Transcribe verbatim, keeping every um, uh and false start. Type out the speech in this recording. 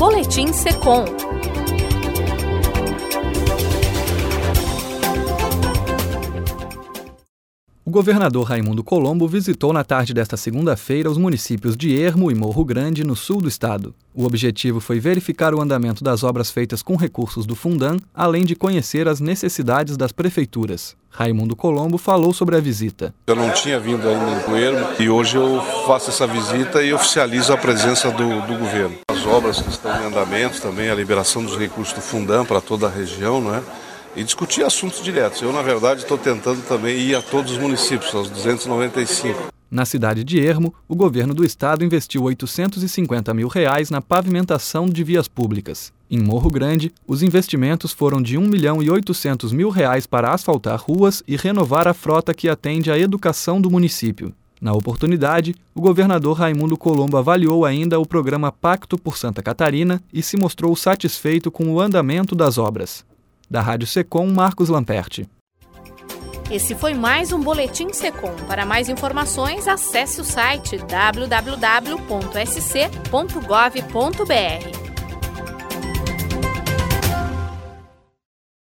Boletim Secom. O governador Raimundo Colombo visitou na tarde desta segunda-feira os municípios de Ermo e Morro Grande, no sul do estado. O objetivo foi verificar o andamento das obras feitas com recursos do Fundan, além de conhecer as necessidades das prefeituras. Raimundo Colombo falou sobre a visita. Eu não tinha vindo ainda no Ermo e hoje eu faço essa visita e oficializo a presença do, do governo. As obras que estão em andamento, também a liberação dos recursos do Fundan para toda a região, não é? E discutir assuntos diretos. Eu, na verdade, estou tentando também ir a todos os municípios, aos duzentos e noventa e cinco. Na cidade de Ermo, o governo do estado investiu oitocentos e cinquenta mil reais na pavimentação de vias públicas. Em Morro Grande, os investimentos foram de um milhão e oitocentos mil reais para asfaltar ruas e renovar a frota que atende à educação do município. Na oportunidade, o governador Raimundo Colombo avaliou ainda o programa Pacto por Santa Catarina e se mostrou satisfeito com o andamento das obras. Da Rádio Secom, Marcos Lamperti. Esse foi mais um Boletim Secom. Para mais informações, acesse o site w w w ponto s c ponto gov ponto b r.